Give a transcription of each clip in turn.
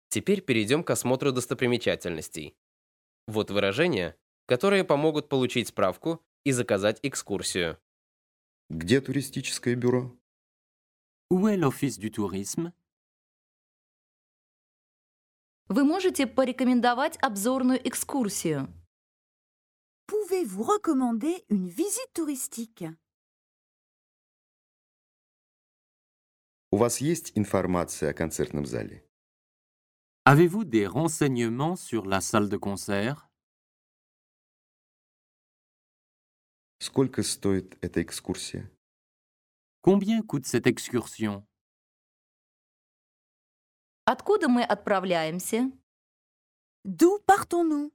Теперь перейдем к осмотру достопримечательностей. Вот выражения, которые помогут получить справку и заказать экскурсию. Где туристическое бюро? Où est l'Office du tourisme? Вы можете порекомендовать обзорную экскурсию. Pouvez-vous recommander une visite touristique? У вас есть информация о концертном зале? Avez-vous des renseignements sur la salle de concert? Сколько стоит эта экскурсия? Combien coûte cette excursion? Откуда мы отправляемся? D'où partons-nous?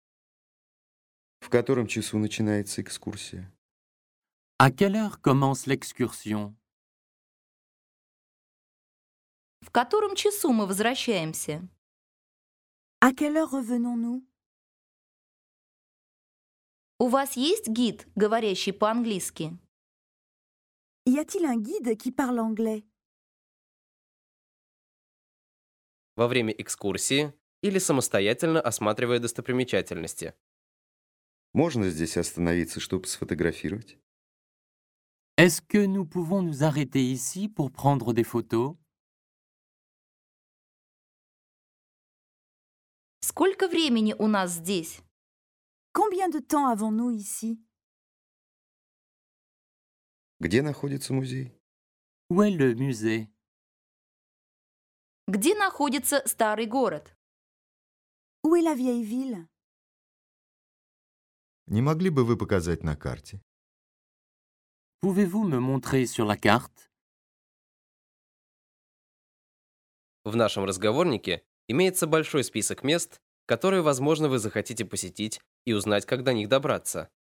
В котором часу начинается экскурсия? À quelle heure commence l'excursion? В котором часу мы возвращаемся? À quelle heure revenons-nous? У вас есть гид, говорящий по-английски? Y a-t-il un guide qui parle anglais? Во время экскурсии или самостоятельно осматривая достопримечательности. Можно здесь остановиться, чтобы сфотографировать? Est-ce que nous pouvons nous arrêter ici pour prendre des photos? Сколько времени у нас здесь? Combien de temps avons-nous ici? Где находится музей? Où est le musée? Где находится старый город? Où est la vieille ville? Не могли бы вы показать на карте? Pouvez-vous me montrer sur la carte? В нашем разговорнике имеется большой список мест, которые, возможно, вы захотите посетить и узнать, как до них добраться.